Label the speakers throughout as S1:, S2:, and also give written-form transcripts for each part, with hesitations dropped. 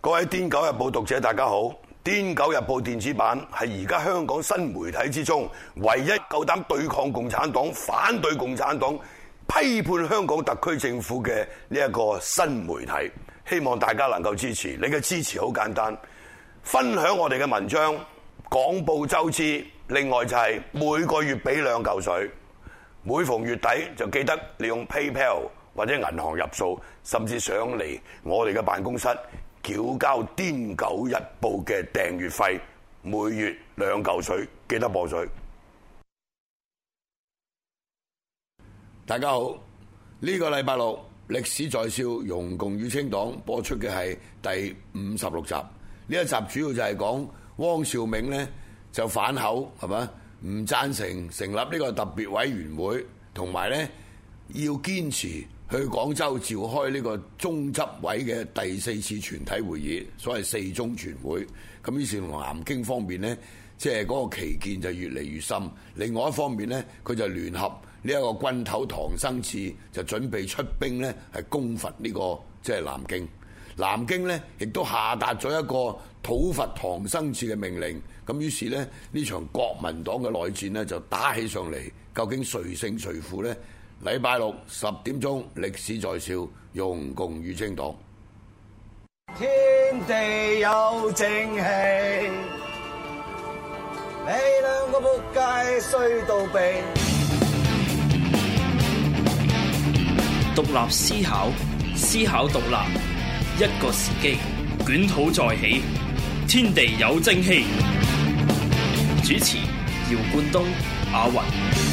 S1: 各位《癲狗日報》讀者大家好，《癲狗日報》電子版係而家香港新媒體之中唯一夠膽對抗共產黨、反對共產黨、批判香港特區政府嘅呢一個新媒體，希望大家能夠支持。你嘅支持好簡單，分享我哋嘅文章，廣佈周知。另外就係每個月俾2嚿水，每逢月底就記得利用 PayPal 或者銀行入數，甚至上嚟我哋嘅辦公室繳交《癲狗日報》嘅訂閱費，每月2嚿水，記得播水。大家好，呢個禮拜六歷史在笑，容共與清黨播出嘅係第56集。呢一集主要就係講汪兆銘呢就反口係嘛，唔贊成成立呢個特別委員會，同埋呢要堅持去廣州召開呢個中執委嘅第4次全體會議，所謂4中全會。咁於是同南京方面呢，即係嗰個歧見就越嚟越深。另外一方面呢，佢就聯合呢一個軍頭唐生智，就準備出兵呢係攻伐呢個即係南京。南京呢亦都下達咗一個討伐唐生智嘅命令。咁於是呢，呢場國民黨嘅內戰呢就打起上嚟。究竟誰勝誰負呢？禮拜六10點鐘，歷史在笑，容共與清黨。
S2: 天地有正氣，你兩個仆街衰到痹。
S3: 獨立思考，思考獨立，一個時機，捲土再起，天地有正氣。主持：姚冠東、阿雲。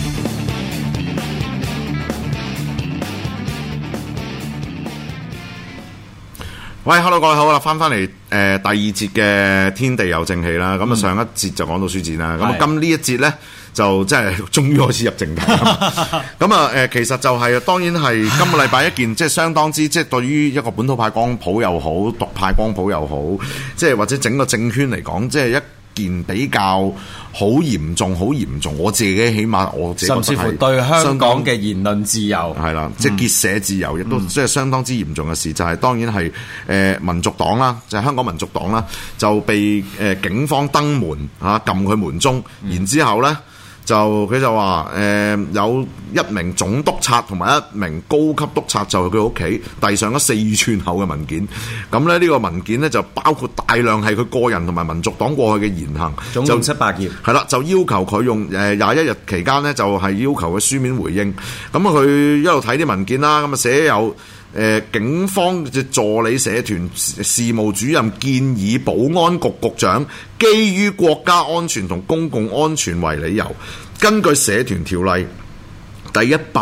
S4: 喂 ，hello 各位好啦，翻嚟第2節嘅天地有正氣啦。咁啊上一節就講到書展啦，咁啊今呢一節咧就即係終於開始入正題。咁啊其實就係當然係今個禮拜一件即係相當之即係對於一個本土派光譜又好，獨派光譜又好，即係或者整個政圈嚟講，即係一件比較好嚴重，我自己起碼我自己覺得
S5: 甚至乎對香港嘅言論自由
S4: 係啦，即係結社自由亦都即係相當之嚴重嘅事，就係當然係民族黨啦，就係香港民族黨啦，就被警方登門啊撳佢門鐘，然之後咧佢就話有一名總督察同埋一名高級督察就去佢屋企遞上咗4寸厚嘅文件。咁咧呢個文件咧就包括大量係佢個人同埋民族黨過去嘅言行，
S5: 總共700頁。
S4: 係啦，就要求佢用21日期間咧就係要求佢書面回應。咁佢一路睇啲文件啦，咁啊寫有警方嘅助理社團事務主任建議保安局局長基於國家安全同公共安全為理由，根據社團條例第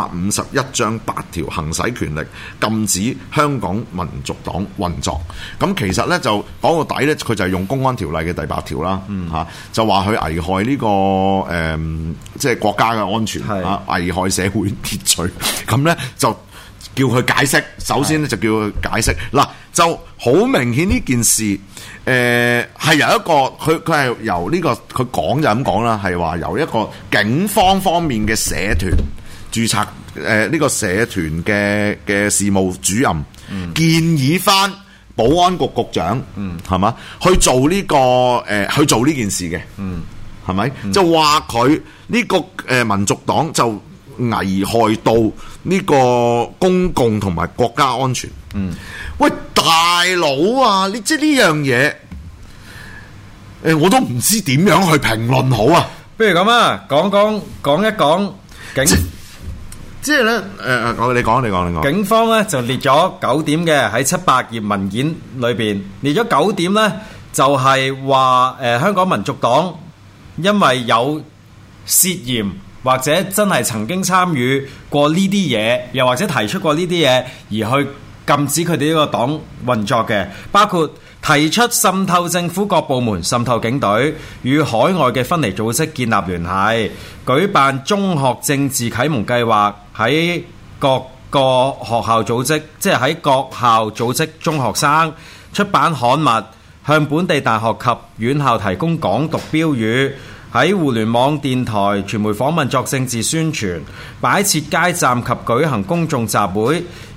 S4: 151章8條行使權力，禁止香港民族黨運作。咁其實咧就講到底咧，佢就係用公安條例嘅第8條啦，就話佢危害呢個即係國家嘅安全啊，危害社會秩序。咁咧就叫佢解釋，首先咧就叫佢解釋。嗱，就好明顯呢件事，係由一個佢係由呢個佢講就咁講啦，係話由一個警方方面嘅社團註冊呢個社團嘅事務主任，建議翻保安局局長，係嘛去做呢個去做呢件事嘅，係咪？就話佢呢個民族黨就危害到呢個公共同埋國家安全。喂，大佬啊，你即係呢樣嘢，我都唔知點樣去評論好啊。
S5: 不如咁啊，講一講
S4: 即係咧，你講。
S5: 警方咧就列咗9點嘅，喺700頁文件裏邊列咗9點咧，就係話香港民族黨因為有涉嫌或者真係曾經參與過呢啲嘢，又或者提出過呢啲嘢，而去禁止佢哋呢個黨運作嘅，包括提出滲透政府各部門、滲透警隊、與海外嘅分離組織建立聯繫、舉辦中學政治啟蒙計劃，喺各個學校組織，即係喺各校組織中學生，出版刊物，向本地大學及院校提供港獨標語，喺互聯網、電台、傳媒訪問作政治宣傳，擺設街站及舉行公眾集會，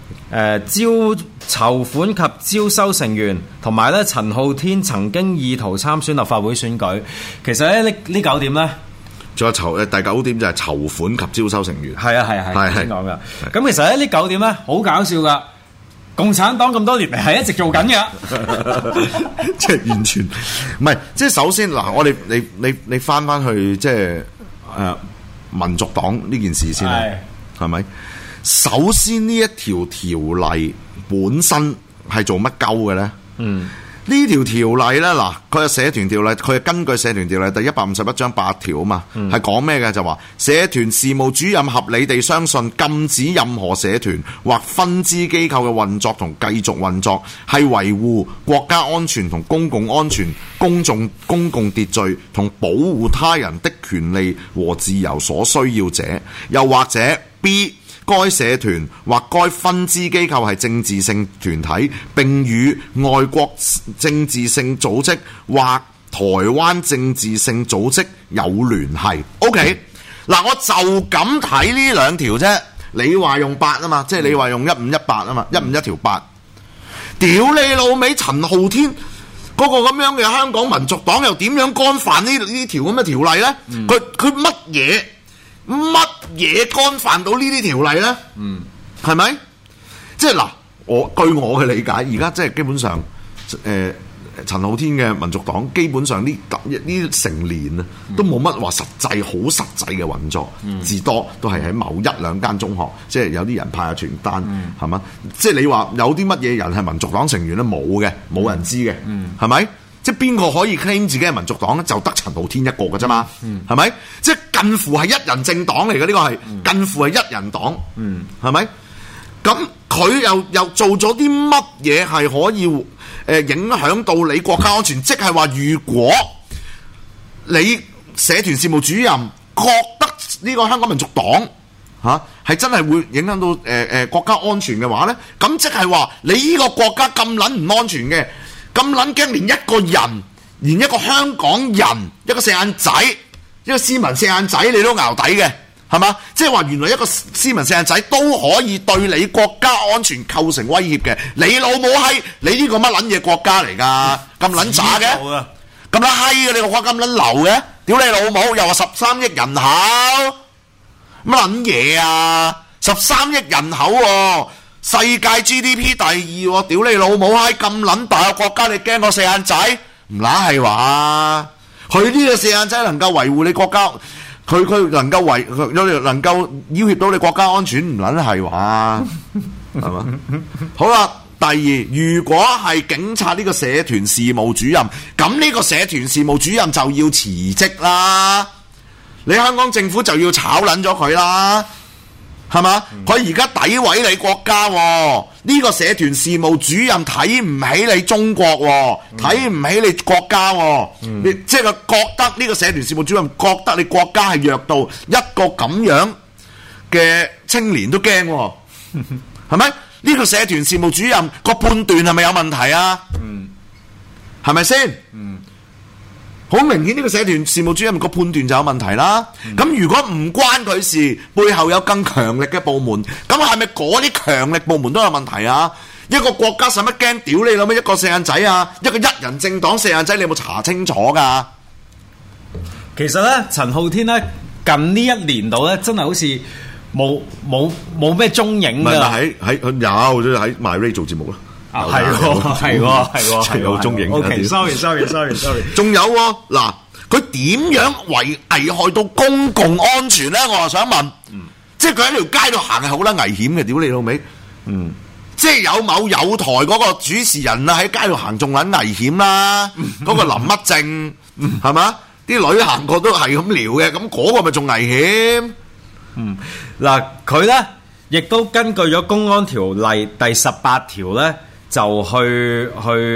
S5: 籌款及招收成員，同埋咧陳浩天曾經意圖參選立法會選舉。其實咧呢9點咧，
S4: 仲有第9點就係籌款及招收成員。
S5: 係先講噶。咁其實咧呢9點咧好搞笑噶，共產黨咁多年嚟係一直做緊嘅，
S4: 即係完全唔係。即係首先嗱，我哋你翻去即係民族黨呢件事先啦，係咪？首先呢一條條例本身係做乜鳩嘅咧？呢條條例咧，嗱，佢係社團條例，佢係根據社團條例第151章8條啊嘛，係講咩嘅？就話社團事務主任合理地相信禁止任何社團或分支機構嘅運作同繼續運作，係維護國家安全同公共安全、公共秩序同保護他人的權利和自由所需要者，又或者 B。該社團或該分支機構係政治性團體，並與外國政治性組織或台灣政治性組織有聯繫。OK， 嗱，我就咁睇呢兩條啫。你話用8啊嘛，即係你話用1518啊嘛，151條8。屌你老味，陳浩天嗰個咁樣嘅香港民族黨又點樣干犯呢條咁嘅條例呢？佢乜嘢干犯到呢啲條例呢？係咪？即係嗱，據我嘅理解，而家即係基本上，陳浩天嘅民族黨基本上呢成年啊，都冇乜話好實際嘅運作，至多都係喺某1-2間中學，即係有啲人派下傳單，係嘛？即係你話有啲乜嘢人係民族黨成員咧？冇嘅，冇人知嘅，係咪？即係邊個可以 claim 自己係民族黨咧？就得陳浩天一個嘅啫嘛，係咪？即係近乎係一人政黨嚟嘅，呢個係近乎係一人黨，係咪？咁佢又做咗啲乜嘢係可以影響到你國家安全？即係話，如果你社團事務主任覺得呢個香港民族黨係真係會影響到國家安全嘅話咧，咁即係話你呢個國家咁撚唔安全嘅。咁撚驚，連一個人，連一個香港人，一個四眼仔，一個斯文四眼仔，你都淆底嘅，係嘛？即係話原來一個斯文四眼仔都可以對你國家安全構成威脅嘅。你老母閪，你呢個乜撚嘢國家嚟㗎？咁撚渣嘅，咁撚閪嘅，你個國家咁撚流嘅？屌你老母！又話13億人口，乜撚嘢啊？13億人口喎！世界 GDP 第2，屌你老母閪！咁撚大個國家，你驚個四眼仔？唔乸係話，佢呢個四眼仔能夠維護你國家，佢能夠要挾到你國家安全，唔撚係話，係嘛？好啦，第2，如果係警察呢個社團事務主任，咁呢個社團事務主任就要辭職啦，你香港政府就要炒撚咗佢啦。係嘛？佢而家詆毀你國家喎，呢個社團事務主任睇唔起你中國喎，睇唔起你國家喎，你即係佢覺得呢個社團事務主任覺得你國家係弱到一個咁樣嘅青年都驚喎，係咪？呢個社團事務主任個判斷係咪有問題啊？係咪先？好明顯呢個社團事務主任個判斷就有問題啦。咁如果唔關佢事，背後有更強力嘅部門，咁係咪嗰啲強力部門都有問題啊？一個國家使乜驚屌你諗咩？一個四眼仔啊，一個一人政黨四眼仔，你有冇查清楚㗎？
S5: 其實咧，陳浩天咧近呢1年度咧，真係好似冇咩蹤影㗎。
S4: 喺有喺 MyRadio 做節目啦。
S5: 係喎，
S4: 有蹤影。
S5: OK，sorry。
S4: 仲有喎，嗱，佢點樣危害到公共安全咧？我又想問，即係佢喺條街度行係好撚危險嘅，屌你老味。即係有台嗰個主持人啊喺街度行仲撚危險啦。嗰個林乜正係嘛？啲女行過都係咁撩嘅，咁嗰個咪仲危險？
S5: 嗱，佢咧亦都根據咗公安條例第18條咧。就去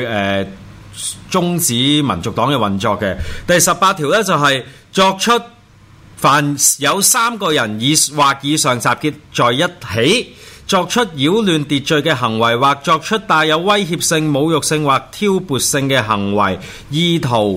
S5: 終止民族黨嘅運作嘅。第18條咧就係作出凡有3個人或以上集結在一起，作出擾亂秩序嘅行為，或作出帶有威脅性、侮辱性或挑撥性嘅行為，意圖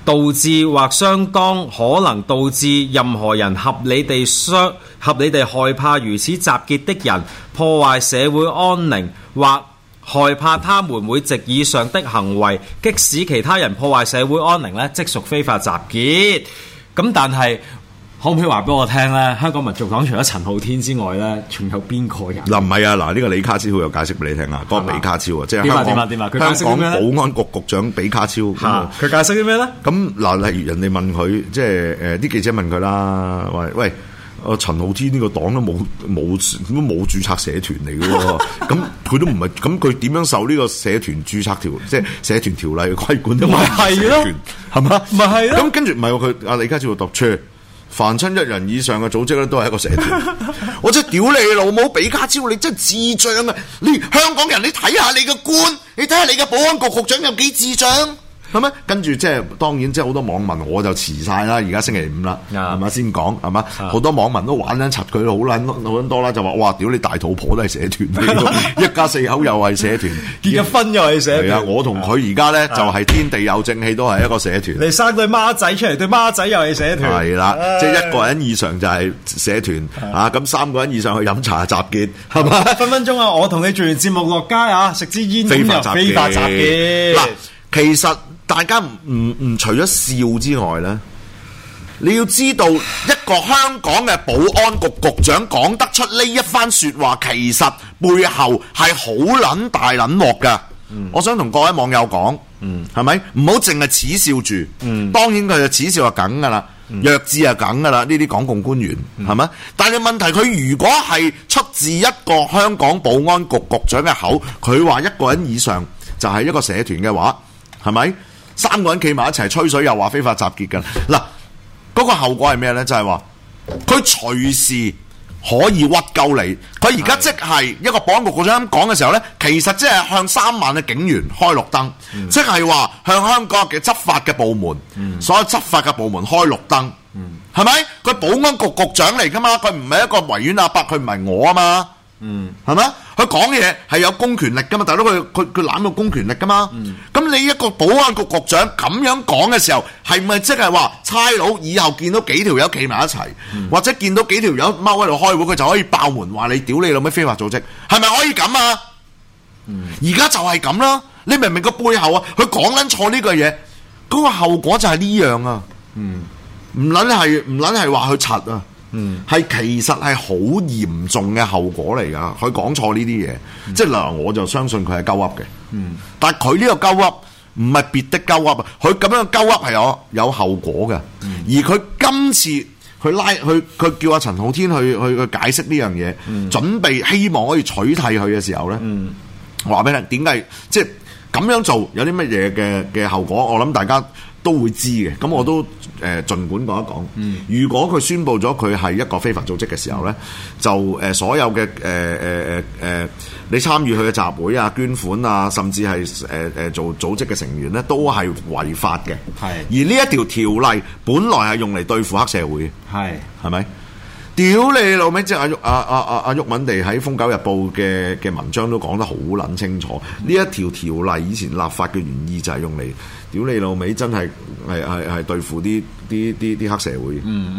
S5: 導致或相當可能導致任何人合理地害怕如此集結的人破壞社會安寧，或害怕他們會藉以上的行為激使其他人破壞社會安寧呢，即屬非法集結。咁但係可唔可以話俾我聽呢？香港民族黨除咗陳浩天之外呢，仲有邊個人？
S4: 嗱唔係啊，嗱呢個李家超有解釋俾你聽啊，嗰個比卡超啊，即係香港保安局局長比卡超。
S5: 佢解釋啲咩呢？
S4: 咁嗱，例如人哋問佢，即係啲記者問佢啦，喂。陳浩天呢個黨都冇註冊社團嚟嘅喎，咁佢都唔係，咁佢點樣受呢個社團註冊即係社團條例嘅規管？
S5: 咪係咯，
S4: 係嘛？
S5: 咪係咯。
S4: 咁跟住唔係喎，佢李家超讀出，凡親一人以上嘅組織咧，都係一個社團。我真係屌你老母，比卡超你真係智障啊！你香港人，你睇下你嘅官，你睇下你嘅保安局局長有幾智障？係咪？跟住即係當然，即係好多網民我就遲晒啦。而家星期五啦，係咪先講係嘛？好多網民都玩緊柒佢好撚多啦，就話哇！屌你大肚婆都係社團，一家四口又係社團，
S5: 結咗婚又係社團。
S4: 係啊，我同佢而家咧就係天地有正氣，都係一個社團。
S5: 你生對孖仔出嚟，對孖仔又係社團。
S4: 係啦，即係一個人以上就係社團啊！咁三個人以上去飲茶集結係嘛？
S5: 分分鐘啊！我同你做完節目落街啊，食支煙
S4: 非法
S5: 集結。
S4: 嗱，其實。大家唔除咗笑之外咧，你要知道一個香港嘅保安局局長講得出呢一番説話，其實背後係好撚大撚鑊㗎。我想同各位網友講，係咪唔好淨係恥笑住？當然佢就恥笑係梗㗎啦，弱智係梗㗎啦。呢啲港共官員係咪？但係問題佢如果係出自一個香港保安局局長嘅口，佢話一個人以上就係一個社團嘅話，係咪？三個人企埋一齊吹水又話非法集結㗎嗱，嗰個後果係咩呢？就係話佢隨時可以屈鳩你。佢而家即係一個保安局局長咁講嘅時候呢，其實即係向3萬嘅警員開綠燈，即係話向香港嘅執法嘅部門，所有執法嘅部門開綠燈，係咪？佢保安局局長嚟㗎嘛，佢唔係一個維園阿伯，佢唔係我啊嘛。係咪？佢講嘢係有公權力噶嘛？大佬佢攬到公權力噶嘛？咁你一個保安局局長咁樣講嘅時候，係咪即係話差佬以後見到幾條友企埋一齊，或者見到幾條友踎喺度開會，佢就可以爆門話你屌你老味非法組織？係咪可以咁啊？而家就係咁啦。你明唔明個背後啊？佢講撚錯呢個嘢，嗰個後果就係呢樣啊。唔撚係話佢柒啊。係其實係好嚴重嘅後果嚟㗎，佢講錯呢啲嘢，即係嗱，我就相信佢係鳩噏嘅。但係佢呢個鳩噏唔係別的鳩噏啊，佢咁樣嘅鳩噏係有後果嘅。而佢今次佢叫阿陳浩天去解釋呢樣嘢，準備希望可以取締佢嘅時候咧，話俾你點解即係咁樣做有啲乜嘢嘅後果？我諗大家都會知嘅，咁我都儘管講一講。如果佢宣布咗佢係一個非法組織嘅時候呢，就所有嘅你參與佢嘅集會啊、捐款啊，甚至係做組織嘅成員呢，都係違法嘅。係。而呢一條條例本來係用嚟對付黑社會嘅。係咪？屌你老味！即係阿毓民地喺《瘋狗日報》嘅文章都講得好撚清楚。呢一條條例以前立法嘅原意就係用嚟屌你老味，真係對付啲黑社會。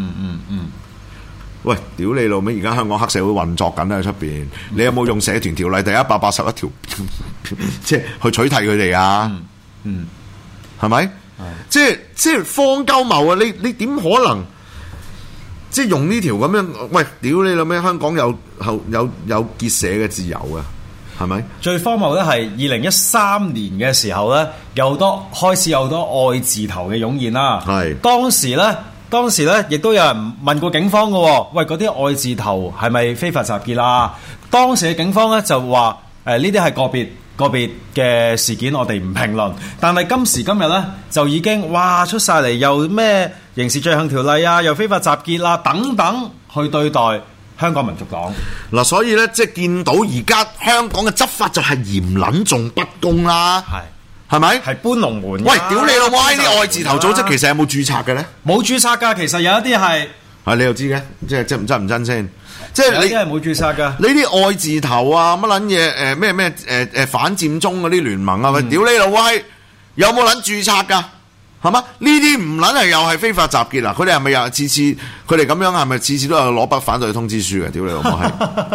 S4: 喂，屌你老味！而家香港黑社會運作緊喺出邊，你有冇用社團條例第181條即係去取締佢哋啊？係咪？即係荒鳩謬啊！你點可能？即係用呢條咁樣，喂，屌你老味！香港有結社嘅自由嘅，係咪？最荒謬咧係2013年嘅時候咧，開始有好多愛字頭嘅湧現啦。係當時咧，亦都有人問過警方嘅，喂，嗰啲愛字頭係咪非法集結啦？當時嘅警方咧就話，呢啲係個別嘅事件，我哋唔評論。但係今時今日咧，就已經出晒嚟，又咩刑事罪行條例啊，又非法集結啦，等等去對待香港民族黨。嗱，所以咧，即係見到而家香港嘅執法就係嚴撚重不公啦，係咪？係搬龍門。喂，屌你老母！呢啲愛字頭組織其實有冇註冊嘅咧？冇註冊㗎，其實有一啲係。你又知嘅，即係真唔真先？即係你係冇註冊㗎。你啲愛字頭啊，乜撚嘢咩反佔中嗰啲聯盟啊，喂，屌你老味，有冇撚註冊㗎？ 係嘛？呢啲唔撚係又係非法集結啊！佢哋係咪又次次佢哋咁樣係咪次次都有攞筆反對通知書嘅？屌你老母係！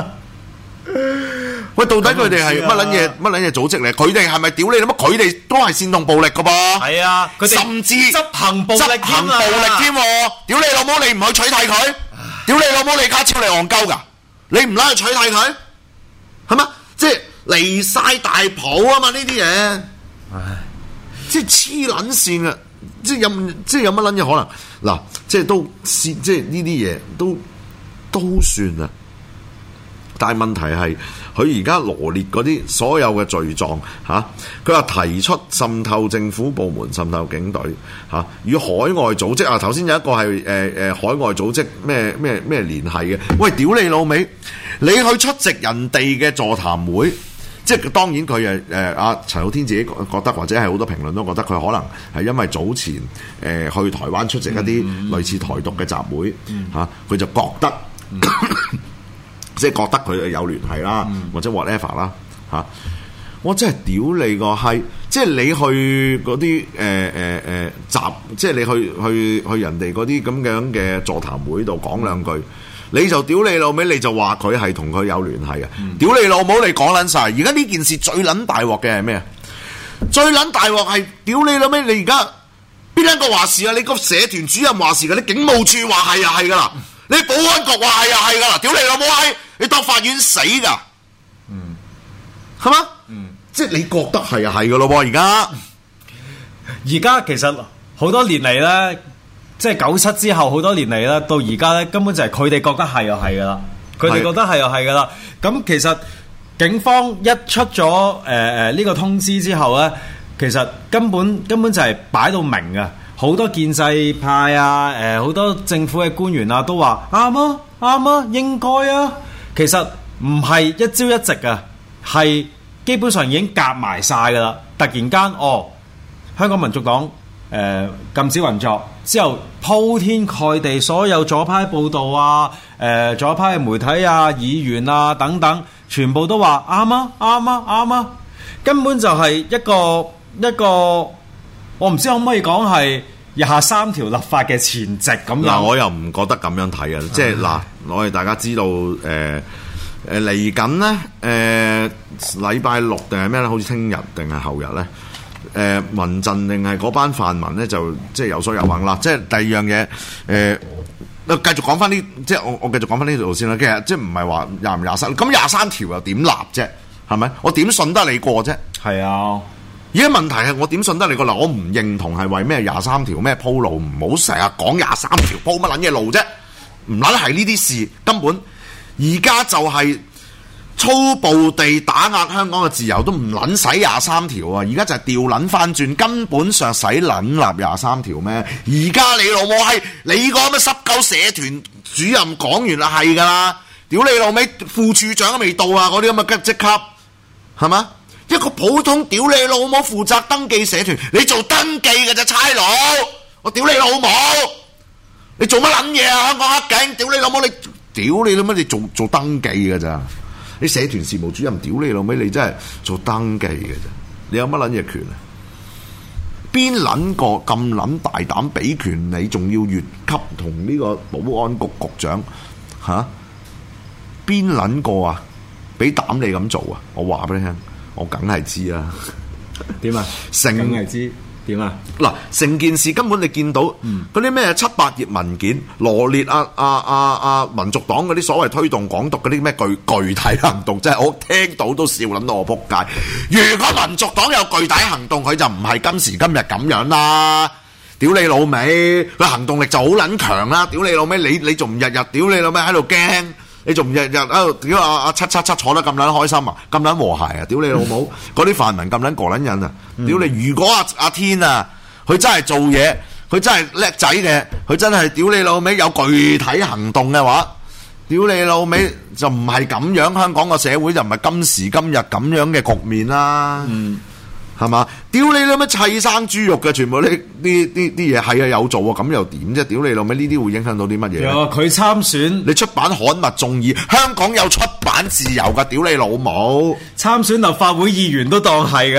S4: 喂，到底佢哋係乜撚嘢組織嚟？佢哋係咪屌你老母？佢哋都係煽動暴力噶噃。
S5: 係啊，佢哋
S4: 甚至
S5: 執行暴力添啊！
S4: 屌你老母，你唔去取締佢？屌你老母，李家超你戇鳩噶？你唔拉去取締佢？係嘛？即係離晒大譜啊嘛！呢啲嘢，即係黐撚線啊！即係有乜撚嘢可能嗱？即係呢啲嘢都算啦。但係問題係，佢而家羅列嗰啲所有嘅罪狀嚇，佢話提出滲透政府部門、滲透警隊嚇，與海外組織啊。頭先有一個係海外組織咩聯繫嘅。喂，屌你老味，你去出席人哋嘅座談會，即係當然佢阿陳浩天自己覺得，或者係好多評論都覺得佢可能係因為早前去台灣出席一啲類似台獨嘅集會嚇，佢就覺得。即係覺得佢有聯繫啦，或者 whatever 啦嚇，我真係屌你個閪！即係你去嗰啲集，即係你去人哋嗰啲咁樣嘅座談會度講兩句，你就屌你老味，你就話佢係同佢有聯繫啊！屌你老母，你講撚晒！而家呢件事最撚大鑊嘅係咩啊？最撚大鑊係屌你老味！你而家邊一個話事啊？你個社團主任話事㗎，你警務處話係就係㗎啦，你保安局話係就係㗎啦！屌你老母閪！你當法院死噶，係嘛？即係你覺得係就係噶咯喎，而家
S5: 其實好多年嚟咧，即係97之後好多年嚟咧，到而家咧根本就係佢哋覺得係就係噶啦，佢哋覺得係就係噶啦。咁其實警方一出咗呢個通知之後咧，其實根本就係擺到明啊！好多建制派啊，好多政府嘅官員啊，都話啱啊，應該啊。其實唔係一朝一夕啊，係基本上已經夾埋晒噶啦。突然間，香港民族黨禁止運作之後，鋪天蓋地所有左派報道啊、左派媒體啊、議員啊等等，全部都話啱啊，根本就係一個，我唔知可唔可以講係23條立法嘅前夕咁樣。
S4: 嗱，我又唔覺得咁樣睇啊！即係嗱，我哋大家知道嚟緊咧禮拜六定係咩咧？好似聽日定係後日咧？民陣定係嗰班泛民咧，就即係有所有行啦。即係第二樣嘢繼續講翻呢，即係我繼續講翻呢條路先啦。其實即係唔係話23咁23條又點立啫？係咪？我點信得你過啫？係啊。而家問題係我點信得你過嗱？我唔認同係為咩23條咩鋪路，唔好成日講23條鋪乜撚嘢路啫？唔撚係呢啲事，根本而家就係粗暴地打壓香港嘅自由，都唔撚使23條啊！而家就係調撚翻轉，根本上使撚立23條咩？而家你老母係你個咩濕鳩社團主任講完啦，係㗎啦！屌你老味，副處長都未到啊！嗰啲咁嘅職級係嘛？一個普通屌你老母負責登記社團，你做登記嘅啫，差佬！我屌你老母！你做乜撚嘢啊？香港黑警！屌你老母！你屌你老母！你做登記嘅咋？你社團事務主任屌你老味！你真係做登記嘅咋？你有乜撚嘢權啊？邊撚個咁撚大膽俾權你，仲要越級同呢個保安局局長嚇？邊撚個啊？俾膽你咁做啊？我話俾你聽。我梗係知啦，點啊？梗係知點啊？嗱，成件事根本你見到嗰啲咩700頁文件羅列民族黨嗰啲所謂推動港獨嗰啲咩具體行動，真係我聽到都笑撚到我仆街。如果民族黨有具體行動，佢就唔係今時今日咁樣啦。屌你老味，佢行動力就好撚強啦。屌你老味，你仲唔日日屌你老味喺度驚？你仲日日喺度屌阿777坐得咁撚開心啊，咁撚和諧啊！屌你老母，嗰啲泛民咁撚過撚癮啊！屌你，如果阿天啊，佢真係做嘢，佢真係叻仔嘅，佢真係屌你老味有具體行動嘅話，屌你老味就唔係咁樣，香港個社會就唔係今時今日咁樣嘅局面啦。係嘛？屌你老味砌生豬肉嘅，全部呢啲嘢係啊有做啊，咁又點啫？屌你老味呢啲會影響到啲乜嘢？
S5: 有佢參選，
S4: 你出版刊物眾議，香港有出版自由噶，屌你老母！
S5: 參選立法會議員都當係噶，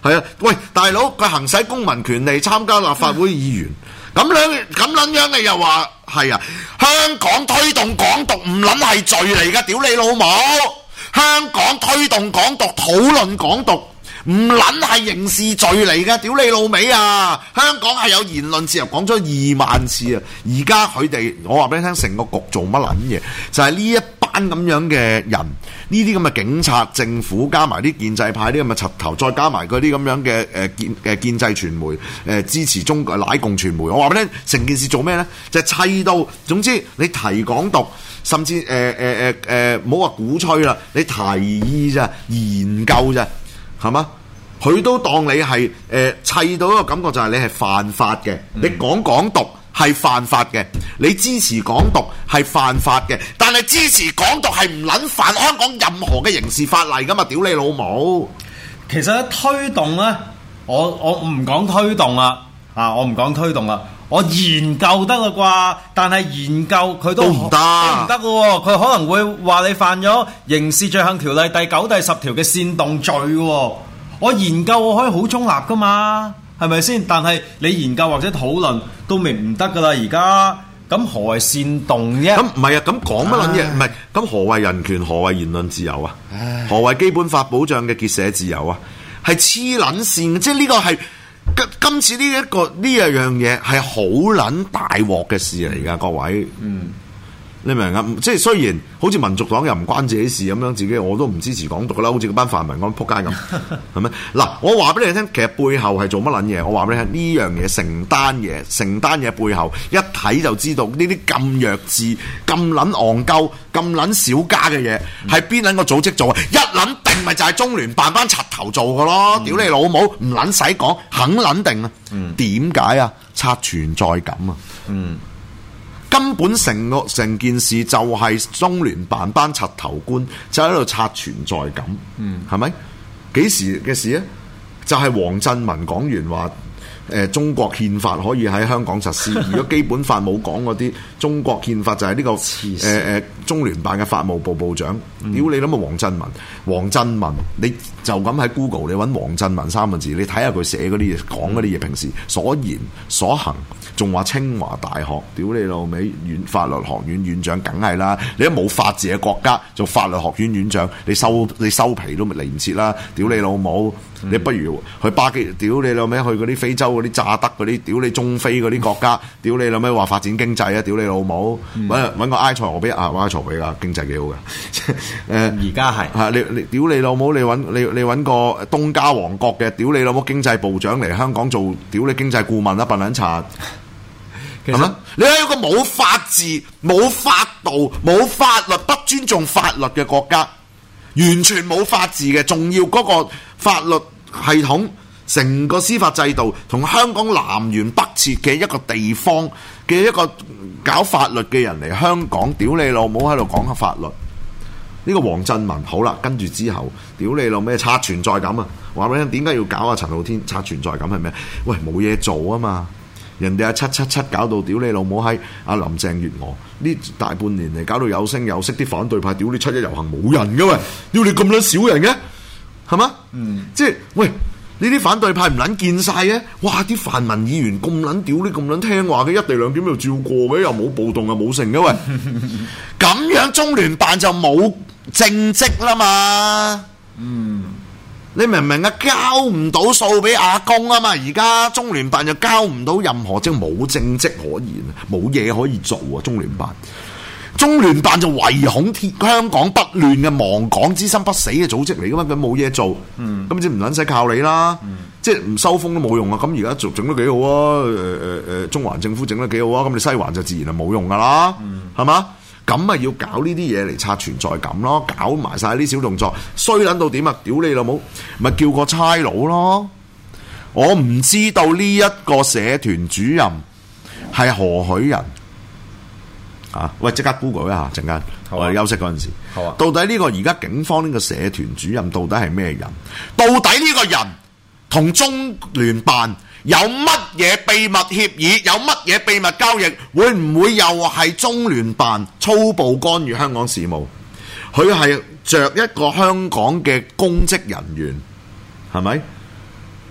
S4: 係啊，喂，大佬佢行使公民權利參加立法會議員，咁撚樣你又話係啊？香港推動港獨唔撚係罪嚟㗎，屌你老母！香港推動港獨、討論港獨唔撚係刑事罪嚟㗎，屌你老味啊！香港係有言論自由，講咗2萬次啊！而家佢哋，我話俾你聽，成個局做乜撚嘢？就係呢一班咁樣嘅人，呢啲咁嘅警察、政府加埋啲建制派啲咁嘅柒頭，再加埋嗰啲咁樣嘅建制傳媒，支持中國乃共傳媒。我話俾你聽，成件事做咩呢？就係砌到，總之你提港獨，甚至唔好話鼓吹啦，你提議咋、研究咋，係嘛？佢都當你係砌到一個感覺，就係你係犯法嘅。你講港獨係犯法嘅，你支持港獨係犯法嘅，但係支持港獨係唔撚犯香港任何嘅刑事法例噶嘛？屌你老母！
S5: 其實推動呢，我唔講推動啦，我唔講推動啦，我研究得啦啩？但係研究佢都唔得嘅喎，佢可能會話你犯咗刑事罪行條例第9、第10條嘅煽動罪喎。我研究我可以好中立噶嘛，係咪先？但係你研究或者討論都明唔得噶啦，而家咁何謂煽動啫？咁
S4: 唔係啊，咁講乜撚嘢？唔係咁何謂人權？何謂言論自由啊？何謂基本法保障嘅結社自由啊？係黐撚線，即係呢個係今次呢樣嘢係好撚大鑊嘅事嚟㗎，各位。你明唔明啊？即係雖然好似民族黨又唔關自己事咁樣，自己我都唔支持港獨啦，好似嗰班泛民咁撲街咁，係咪？嗱，我話俾你聽，其實背後係做乜撚嘢？我話俾你聽，呢樣嘢成單嘢背後一睇就知道，呢啲咁弱智、咁撚戇鳩、咁撚小家嘅嘢，係邊撚個組織做啊？一撚定咪就係中聯辦班柒頭做嘅咯！屌你老母，唔撚使講，肯撚定啊！點解啊？刷存在感啊！根本成件事就係中聯辦班柒頭官就喺度刷存在感，係咪？幾時嘅事啊？就係黃振文講完話，中國憲法可以喺香港實施。如果基本法冇講嗰啲，中國憲法就係呢個中聯辦嘅法務部部長。屌你諗下黃振文，你就咁喺 Google 你揾黃振文3個字，你睇下佢寫嗰啲嘢，講嗰啲嘢，平時所言所行。仲話清華大學，屌你老味，法律學院院長，梗係啦！你都冇法治嘅國家做法律學院院長，你收皮都嚟唔切啦！屌你老母，你不如去巴基，屌你老味，去嗰啲非洲嗰啲乍得嗰啲，屌你中非嗰啲國家，屌你老味話發展經濟啊！屌你老母，揾個埃塞俄比亞經濟幾好嘅，
S5: 而家係
S4: 你屌你老母，你揾個東家王國嘅，屌你老母經濟部長嚟香港做，屌你經濟顧問啦，笨撚柒！係咪？你係一個冇法治、冇法度、冇法律、不尊重法律嘅國家，完全冇法治嘅，仲要嗰個法律系統、成個司法制度同香港南轅北轍嘅一個地方嘅一個搞法律嘅人嚟香港，屌你老母喺度講下法律。呢個黃振文好啦，跟住之後，屌你老咩刷存在感啊！話俾你聽，點解要搞阿陳浩天刷存在感係咩？喂，冇嘢做啊嘛！人哋777搞到屌你老母閪，阿林鄭月娥呢大半年嚟搞到有聲有色，啲反對派屌你7·1遊行冇人嘅喂，屌你咁撚少人嘅，係嘛？即係喂呢啲反對派唔撚見晒嘅，哇！啲泛民議員咁撚屌你咁撚聽話嘅，一地兩檢又照過嘅，又冇暴動又冇成嘅喂，咁樣中聯辦就冇政績啦嘛。你明唔明啊？交唔到數俾阿公啊嘛！而家中聯辦就交唔到任何，即係冇政績可言，冇嘢可以做啊！中聯辦就唯恐香港不亂嘅亡港之心不死嘅組織嚟噶嘛，佢冇嘢做，咁即唔撚使靠你啦，即係唔收風都冇用啊！咁而家整得幾好啊？中環政府整得幾好啊？咁你西環就自然係冇用噶啦，係嘛？咁咪要搞呢啲嘢嚟刷存在感咯，搞埋晒啲小動作，衰撚到點啊？屌你老母，咪叫個差佬咯！我唔知道呢一個社團主任係何許人啊？喂，即刻 Google 一下，陣間我哋休息嗰陣時，到底呢個而家警方呢個社團主任到底係咩人？到底呢個人同中聯辦有乜嘢秘密協議？有乜嘢秘密交易？會唔會又係中聯辦粗暴干預香港事務？佢係着一個香港嘅公職人員，係咪？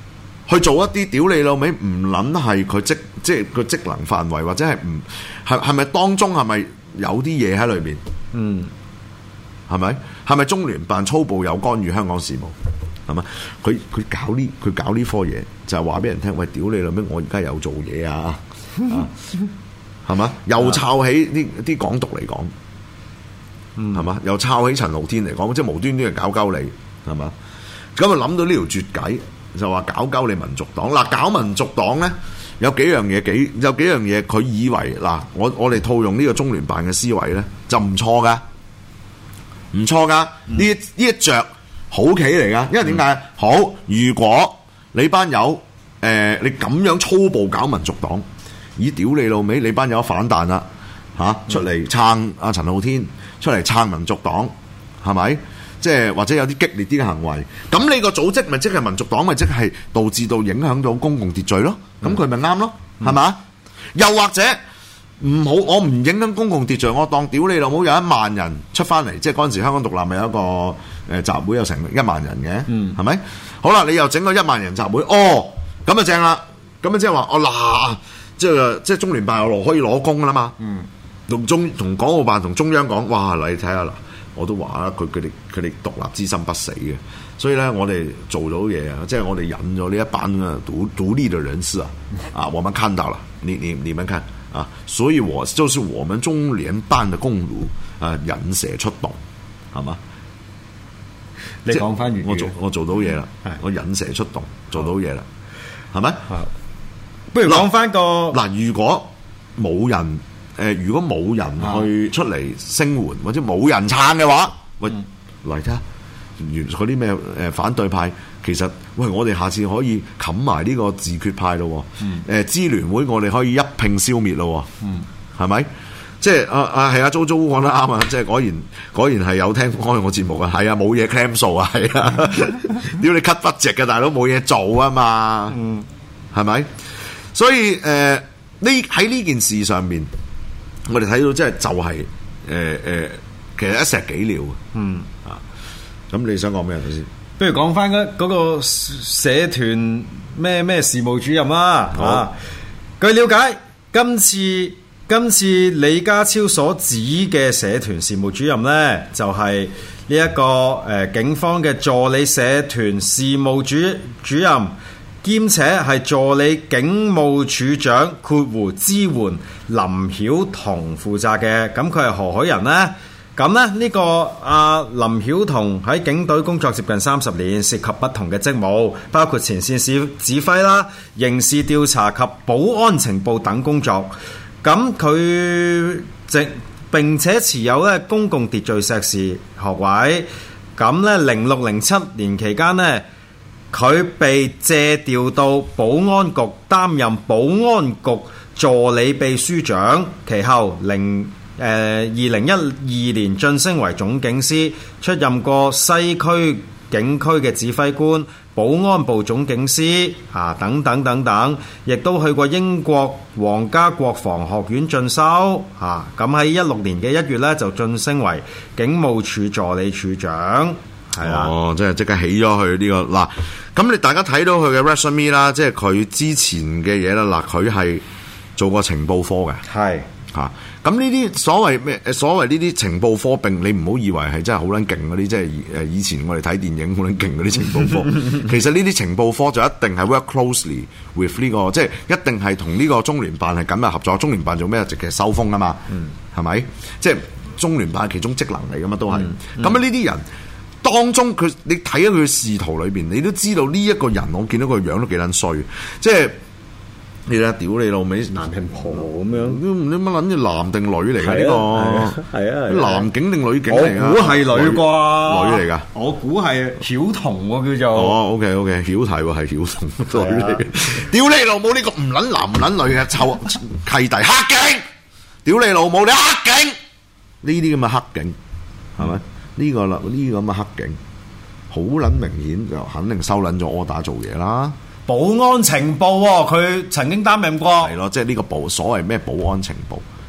S4: 去做一啲屌你老味唔撚係佢即係個職能範圍，或者係唔係咪當中係咪有啲嘢喺裏邊？係咪？係咪中聯辦粗暴有干預香港事務？係咪？佢搞呢科嘢就係話俾人聽，喂，屌你老味，我而家有做嘢啊！係嘛？又抄起啲港獨嚟講，係嘛？又抄起陳浩天嚟講，即係無端端嘅搞鳩你，係嘛？咁啊諗到呢條絕計，就話搞鳩你民族黨。嗱，搞民族黨咧，有幾樣嘢，佢以為嗱，我哋套用呢個中聯辦嘅思維咧，就唔錯噶，唔錯噶。呢一着好棋嚟噶，因為點解？好，如果你班友你咁樣粗暴搞民族黨，咦，屌你老味，你班友反彈啦出嚟撐阿陳浩天，出嚟撐民族黨，係咪？即係或者有啲激烈啲嘅行為，咁你個組織咪即係民族黨，咪即係導致到影響到公共秩序咯？咁佢咪啱咯？係嘛？又或者唔好，我唔影響公共秩序，我當屌你老母有1萬人出翻嚟，即係嗰陣時香港獨立咪有一個集會有成1萬人嘅，係咪？好啦，你又整個1萬人集會，咁啊正啦，咁啊即係話嗱，即係中聯辦又可以攞功啦嘛，同港澳辦同中央講，哇！你睇下嗱。我都話啦，佢哋獨立之心不死嘅，所以咧我哋做到嘢啊，即係我哋引咗呢一班啊獨立嘅人士啊，我們看到了，你們看啊，所以就是我們中聯辦嘅功勞啊，引蛇出洞，係嘛？
S5: 你講翻粵語，
S4: 我做到嘢啦，我引蛇出洞，做到嘢啦，係咪？
S5: 不如講翻個
S4: 嗱，如果冇人。如果冇人去出嚟聲援，或者冇人撐嘅話，喂，嚟睇下，嗰啲咩反對派，其實喂，我哋下次可以冚埋呢個自決派咯，支聯會我哋可以一併消滅咯，係咪？即係係啊，租講得啱啊！即係果然係有聽開我節目啊，係啊，冇嘢 claim 數啊，係啊，屌你 cut budget嘅大佬冇嘢做啊嘛，係咪？所以喺呢件事上面。我哋睇到即係其實一石幾鳥咁你想講咩先？不如
S5: 講翻嗰個社團咩事務主任啦。據了解，今次李家超所指嘅社團事務主任呢，就係呢一個警方嘅助理社團事務主任。兼且係助理警務處長支援林曉彤負責嘅，咁佢係何許人呢？咁呢個林曉彤喺警隊工作接近30年，涉及不同嘅職務，包括前線指揮啦、刑事調查及保安情報等工作。咁佢並且持有公共秩序碩士學位。咁06-07年期間呢，佢被借調到保安局擔任保安局助理秘書長，其後2012年晉升為總警司，出任過西區警區嘅指揮官、保安部總警司等等，亦都去過英國皇家國防學院進修咁喺16年嘅1月咧就晉升為警務處助理處長。係啦，
S4: 即係即刻起咗去呢個嗱，咁你大家睇到佢嘅 resume 啦，即係佢之前嘅嘢啦，嗱，佢係做過情報科嘅，
S5: 係
S4: 咁呢啲所謂呢啲情報科並你唔好以為係真係好撚勁嗰啲，即係以前我哋睇電影好撚勁嗰啲情報科，其實呢啲情報科就一定係 work closely with 呢個，即係一定係同呢個中聯辦係緊密合作。中聯辦做咩？直嘅收風啊嘛，係咪？即係中聯辦其中職能嚟噶嘛，都係。咁呢啲人。當中你睇下佢嘅仕途裏邊，你都知道呢一個人，我見到個樣都幾撚衰，即係你睇屌你老味男人婆咁樣，你乜撚住男定女嚟嘅呢個？係啊，男警定女警嚟㗎？
S5: 我估係女啩，
S4: 女嚟㗎。
S5: 我估係曉彤喎，叫做。
S4: OK，曉題喎，係曉彤女嚟嘅。屌你老母呢個唔撚男唔撚女嘅臭契弟黑警！屌你老母你黑警！呢啲咁嘅黑警係咪？呢個咁嘅黑警，好撚明顯就肯定收撚咗柯打做嘢啦。
S5: 保安情報佢曾經擔任過。
S4: 係咯，即係呢個所謂咩保安情報，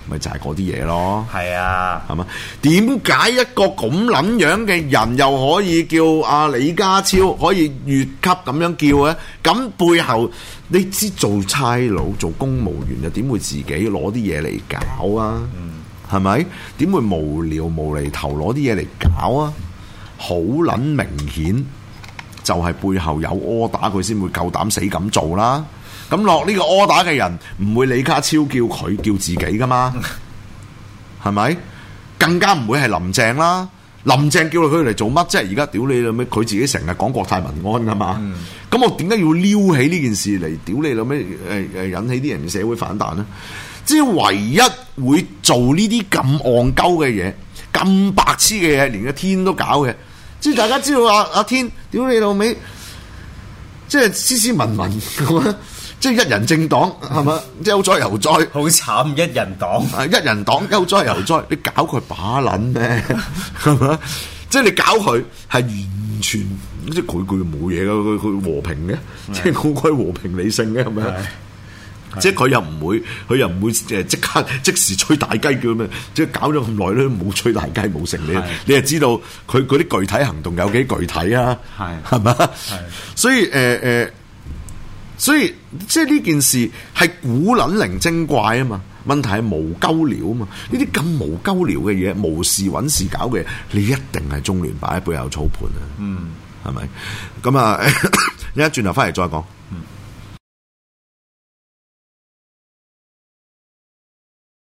S4: 咪就係嗰啲嘢咯。
S5: 係啊，
S4: 係嘛？點解一個咁撚樣嘅人又可以叫阿李家超可以越級咁樣叫咧？咁背後你知做差佬做公務員又點會自己攞啲嘢嚟搞啊？係咪？點會無聊無厘頭攞啲嘢嚟搞啊？好撚明顯就係背後有柯打佢先會夠膽死咁做啦。咁落呢個柯打嘅人唔會李家超叫佢叫自己噶嘛？係咪？更加唔會係林鄭啦。林鄭叫佢嚟做乜？即係而家屌你老味，佢自己成日講國泰民安噶嘛。咁我點解要撩起呢件事嚟屌你老味？引起啲人嘅社會反彈呢？即係唯一會做呢啲咁戇鳩嘅嘢、咁白痴嘅嘢，連個天都搞嘅。即係大家知道阿天屌你老味，即係斯斯文文，即係一人政黨係嘛？即係悠哉悠哉，
S5: 好慘一人黨，
S4: 一人黨悠哉悠哉，你搞佢把撚咩？係嘛？即係你搞佢係完全即係佢冇嘢嘅，佢和平嘅，即係好鬼和平理性嘅係咪？即係佢又唔會即刻即時吹大雞叫咩？即係搞咗咁耐都冇吹大雞冇成，你就知道佢嗰啲具體行動有幾具體啊？係嘛？所以所以即係呢件事係古撚靈精怪啊嘛。問題係無鳩料啊嘛。呢啲咁無鳩料嘅嘢，無事揾事搞嘅嘢，你一定係中聯擺喺背後操盤啊。係咪？咁啊，一轉頭翻嚟再講。